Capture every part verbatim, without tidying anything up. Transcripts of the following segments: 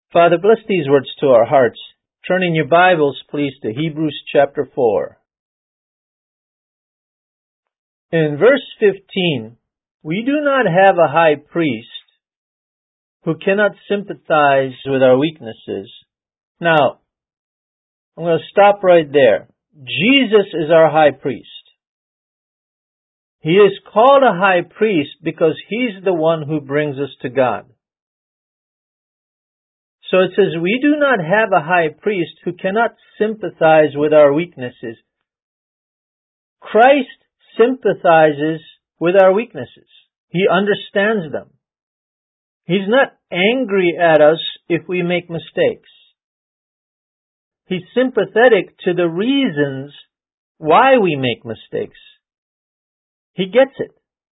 Father, bless these words to our hearts. Turn in your Bibles, please, to Hebrews chapter four. In verse fifteen, we do not have a high priest who cannot sympathize with our weaknesses. Now, I'm going to stop right there. Jesus is our high priest. He is called a high priest because he's the one who brings us to God. So it says, we do not have a high priest who cannot sympathize with our weaknesses. Christ sympathizes with our weaknesses. He understands them. He's not angry at us if we make mistakes. He's sympathetic to the reasons why we make mistakes. He gets it.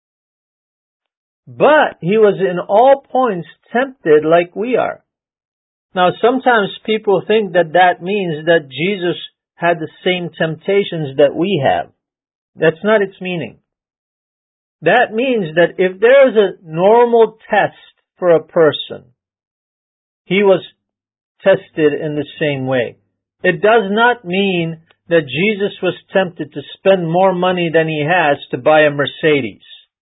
But he was in all points tempted like we are. Now, sometimes people think that that means that Jesus had the same temptations that we have. That's not its meaning. That means that if there is a normal test for a person, he was tested in the same way. It does not mean that Jesus was tempted to spend more money than he has to buy a Mercedes.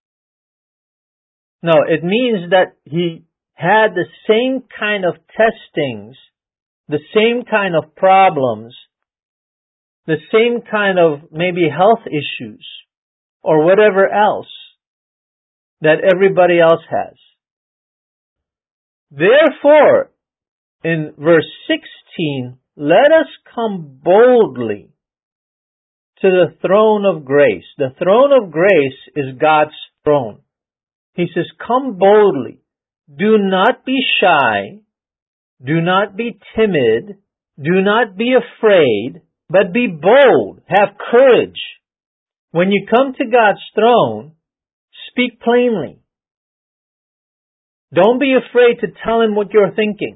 No, it means that he had the same kind of testings, the same kind of problems, the same kind of maybe health issues, or whatever else that everybody else has. Therefore, in verse sixteen, let us come boldly to the throne of grace. The throne of grace is God's throne. He says, come boldly. Do not be shy. Do not be timid. Do not be afraid, but be bold. Have courage. When you come to God's throne, speak plainly. Don't be afraid to tell Him what you're thinking.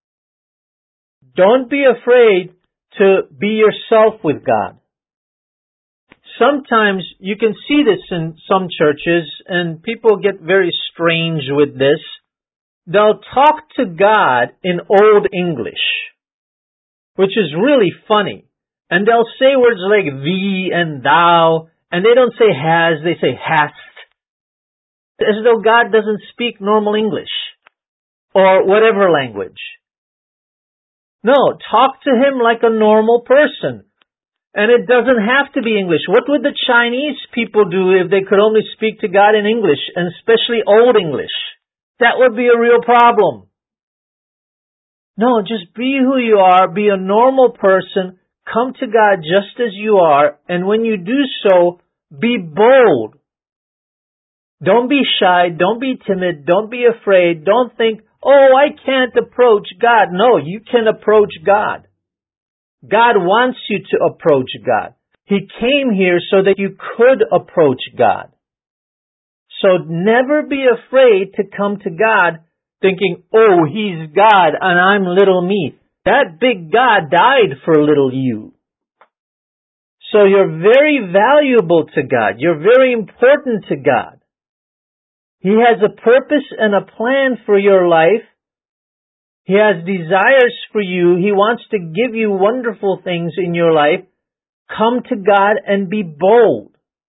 Don't be afraid to be yourself with God. Sometimes you can see this in some churches, and people get very strange with this. They'll talk to God in Old English, which is really funny. And they'll say words like thee and thou, and they don't say has, they say hast. As though God doesn't speak normal English, or whatever language. No, talk to Him like a normal person. And it doesn't have to be English. What would the Chinese people do if they could only speak to God in English, and especially Old English? That would be a real problem. No, just be who you are, be a normal person, come to God just as you are, and when you do so, be bold. Don't be shy, don't be timid, don't be afraid, don't think, oh, I can't approach God. No, you can approach God. God wants you to approach God. He came here so that you could approach God. So never be afraid to come to God thinking, oh, He's God and I'm little me. That big God died for little you. So you're very valuable to God. You're very important to God. He has a purpose and a plan for your life. He has desires for you. He wants to give you wonderful things in your life. Come to God and be bold.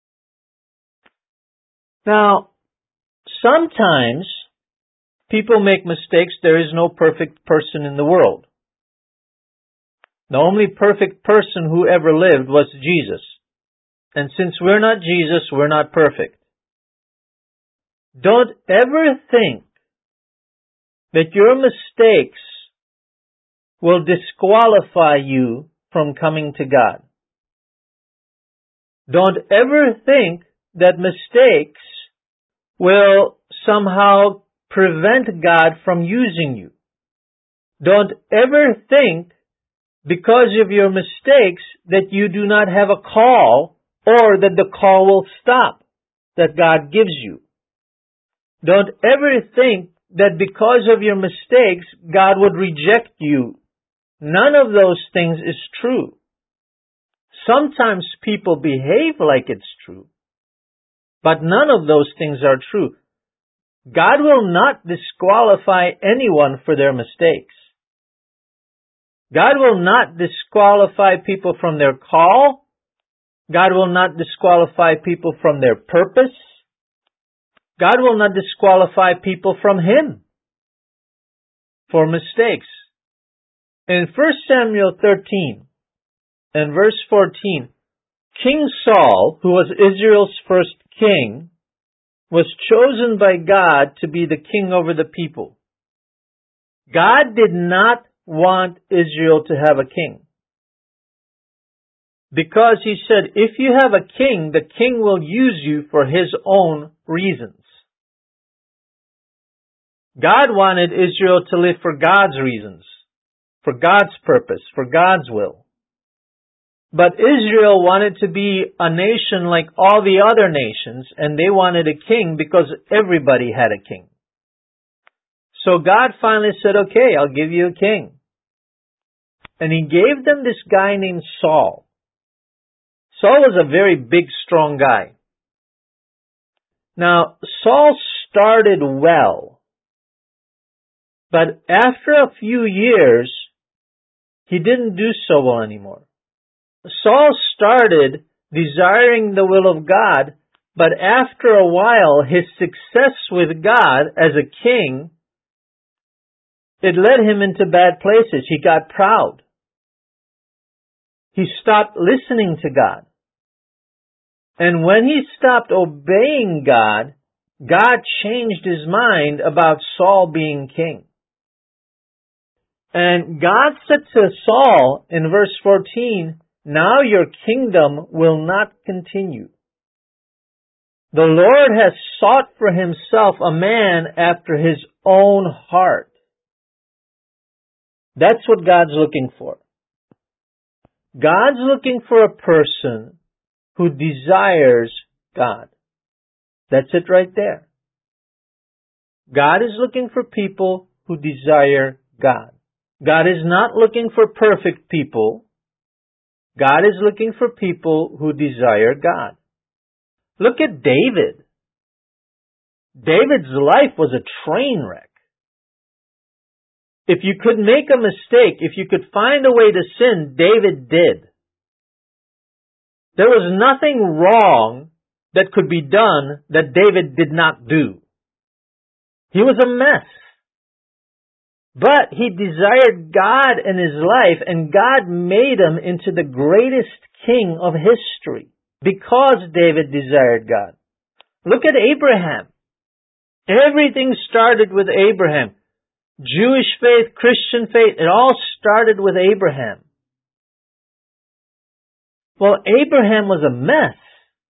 Now, sometimes people make mistakes. There is no perfect person in the world. The only perfect person who ever lived was Jesus. And since we're not Jesus, we're not perfect. Don't ever think that your mistakes will disqualify you from coming to God. Don't ever think that mistakes will somehow prevent God from using you. Don't ever think because of your mistakes that you do not have a call or that the call will stop that God gives you. Don't ever think that because of your mistakes, God would reject you. None of those things is true. Sometimes people behave like it's true, but none of those things are true. God will not disqualify anyone for their mistakes. God will not disqualify people from their call. God will not disqualify people from their purpose. God will not disqualify people from Him for mistakes. In First Samuel thirteen and verse fourteen, King Saul, who was Israel's first king, was chosen by God to be the king over the people. God did not want Israel to have a king, because He said, if you have a king, the king will use you for his own reasons. God wanted Israel to live for God's reasons, for God's purpose, for God's will. But Israel wanted to be a nation like all the other nations, and they wanted a king because everybody had a king. So God finally said, okay, I'll give you a king. And He gave them this guy named Saul. Saul was a very big, strong guy. Now, Saul started well, but after a few years, he didn't do so well anymore. Saul started desiring the will of God, but after a while, his success with God as a king, it led him into bad places. He got proud. He stopped listening to God. And when he stopped obeying God, God changed His mind about Saul being king. And God said to Saul in verse fourteen, now your kingdom will not continue. The Lord has sought for Himself a man after His own heart. That's what God's looking for. God's looking for a person who desires God. That's it right there. God is looking for people who desire God. God is not looking for perfect people. God is looking for people who desire God. Look at David. David's life was a train wreck. If you could make a mistake, if you could find a way to sin, David did. There was nothing wrong that could be done that David did not do. He was a mess. But he desired God in his life, and God made him into the greatest king of history because David desired God. Look at Abraham. Everything started with Abraham. Jewish faith, Christian faith, it all started with Abraham. Well, Abraham was a mess.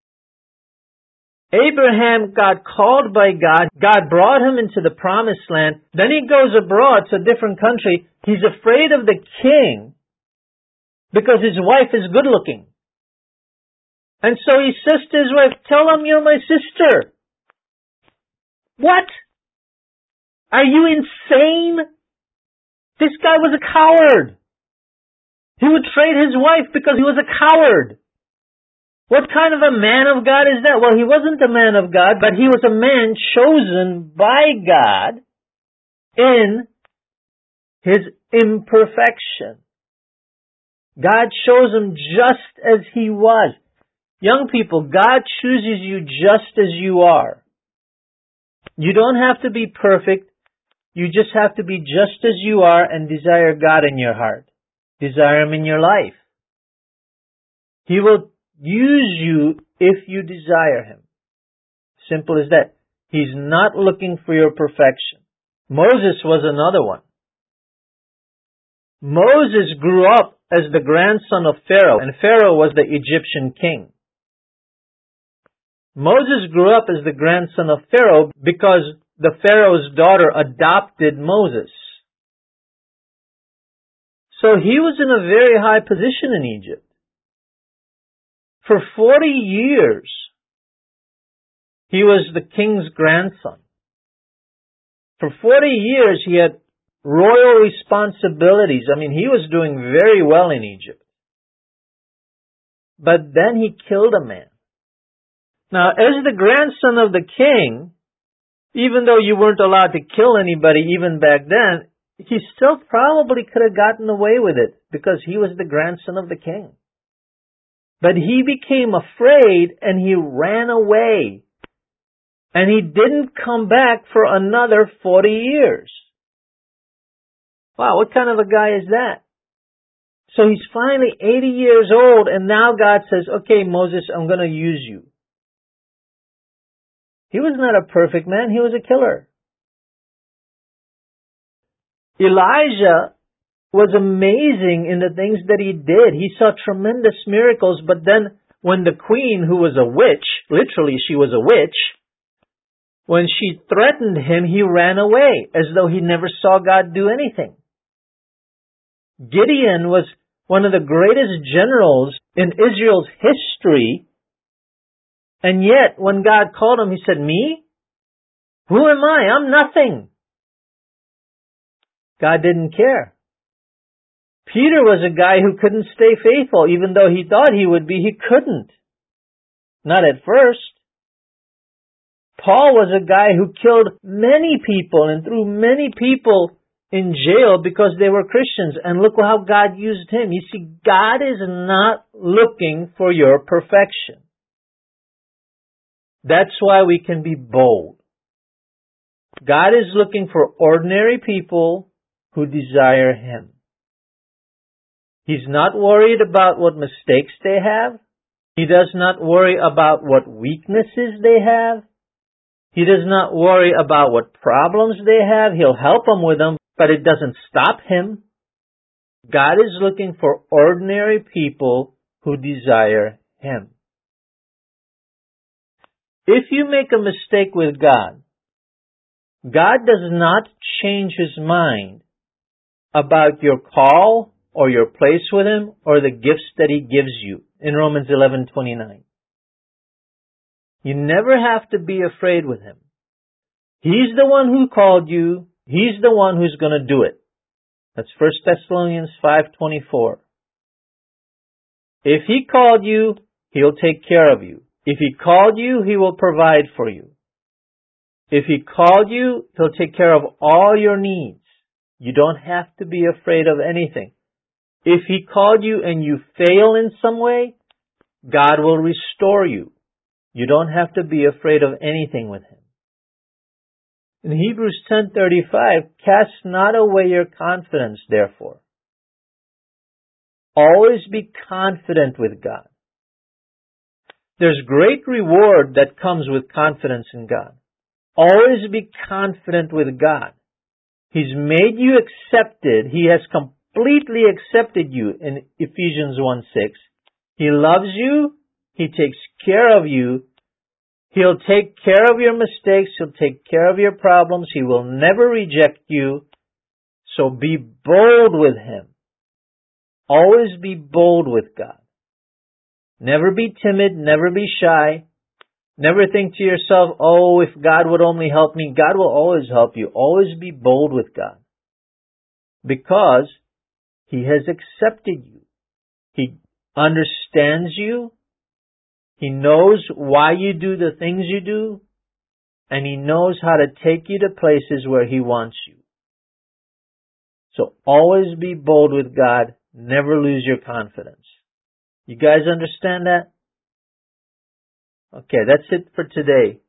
Abraham got called by God. God brought him into the promised land. Then he goes abroad to a different country. He's afraid of the king because his wife is good looking. And so he says to his wife, tell him you're my sister. What? Are you insane? This guy was a coward. He would trade his wife because he was a coward. What kind of a man of God is that? Well, he wasn't a man of God, but he was a man chosen by God in his imperfection. God chose him just as he was. Young people, God chooses you just as you are. You don't have to be perfect. You just have to be just as you are and desire God in your heart. Desire Him in your life. He will use you if you desire Him. Simple as that. He's not looking for your perfection. Moses was another one. Moses grew up as the grandson of Pharaoh, and Pharaoh was the Egyptian king. Moses grew up as the grandson of Pharaoh because the Pharaoh's daughter adopted Moses. So he was in a very high position in Egypt. For forty years, he was the king's grandson. For forty years, he had royal responsibilities. I mean, he was doing very well in Egypt. But then he killed a man. Now, as the grandson of the king, even though you weren't allowed to kill anybody even back then, he still probably could have gotten away with it because he was the grandson of the king. But he became afraid and he ran away. And he didn't come back for another forty years. Wow, what kind of a guy is that? So he's finally eighty years old, and now God says, okay, Moses, I'm going to use you. He was not a perfect man. He was a killer. Elijah was amazing in the things that he did. He saw tremendous miracles, but then when the queen, who was a witch, literally she was a witch, when she threatened him, he ran away as though he never saw God do anything. Gideon was one of the greatest generals in Israel's history, and yet when God called him, he said, me? Who am I? I'm nothing. God didn't care. Peter was a guy who couldn't stay faithful. Even though he thought he would be, he couldn't. Not at first. Paul was a guy who killed many people and threw many people in jail because they were Christians. And look how God used him. You see, God is not looking for your perfection. That's why we can be bold. God is looking for ordinary people who desire Him. He's not worried about what mistakes they have. He does not worry about what weaknesses they have. He does not worry about what problems they have. He'll help them with them, but it doesn't stop Him. God is looking for ordinary people who desire Him. If you make a mistake with God, God does not change His mind about your call or your place with Him or the gifts that He gives you in Romans eleven twenty-nine. You never have to be afraid with Him. He's the one who called you. He's the one who's going to do it. That's First Thessalonians five twenty-four. If He called you, He'll take care of you. If He called you, He will provide for you. If He called you, He'll take care of all your needs. You don't have to be afraid of anything. If He called you and you fail in some way, God will restore you. You don't have to be afraid of anything with Him. In Hebrews ten thirty-five, cast not away your confidence, therefore. Always be confident with God. There's great reward that comes with confidence in God. Always be confident with God. He's made you accepted. He has completely accepted you in Ephesians one six. He loves you. He takes care of you. He'll take care of your mistakes. He'll take care of your problems. He will never reject you. So be bold with Him. Always be bold with God. Never be timid. Never be shy. Never think to yourself, oh, if God would only help me. God will always help you. Always be bold with God. Because He has accepted you. He understands you. He knows why you do the things you do. And He knows how to take you to places where He wants you. So always be bold with God. Never lose your confidence. You guys understand that? Okay, that's it for today.